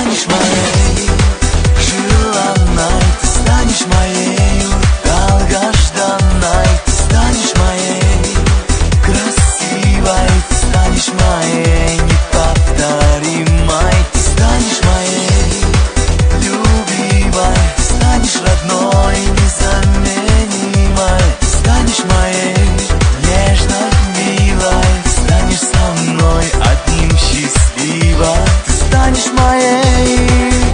станешь моей желанной, ты станешь моей долгожданной, ты станешь моей красивой, ты станешь моей неповторимой, ты станешь моей любимой, ты станешь родной, незаменимой, ты станешь моей нежной, милой, ты станешь со мной одним счастливой, ты станешь моей.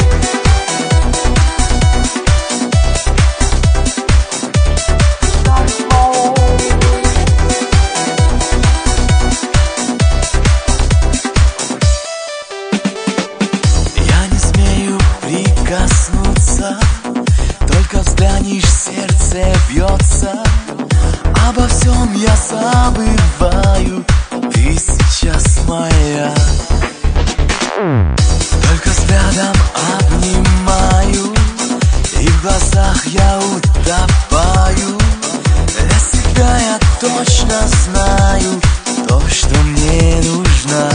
Коснуться, только взглянешь, сердце бьется. Обо всем я забываю, ты сейчас моя. Только взглядом обнимаю, и в глазах я утопаю. Для себя я точно знаю то, что мне нужно.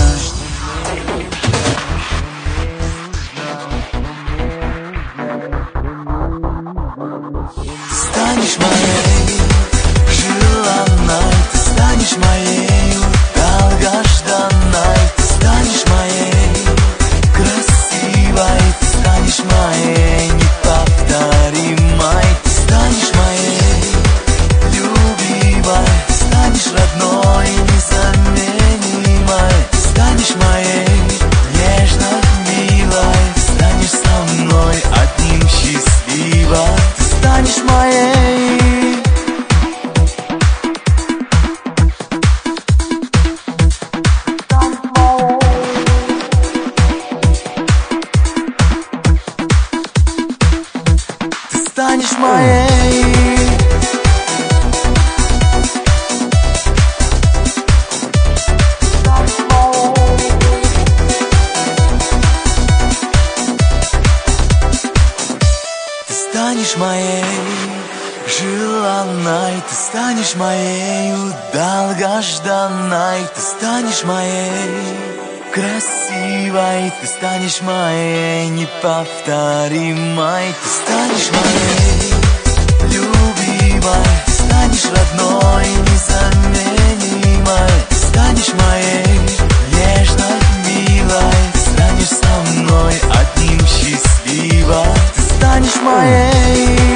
Станешь моей желанной, ты станешь моей долгожданной, ты станешь моей красивой, ты станешь моей неповторимой, ты станешь моей любимой, ты станешь родной, незаменимой, ты станешь моей нежной, милой, ты станешь со мной одним счастливой, ты станешь моей. Ты станешь моей. Ты станешь моей желанной, ты станешь моей долгожданной, ты станешь моей красивой, ты станешь моей неповторимой, ты станешь моей любимой, ты станешь родной, незаменимой, ты станешь моей нежной, милой, ты станешь со мной одним счастливой, ты станешь моей.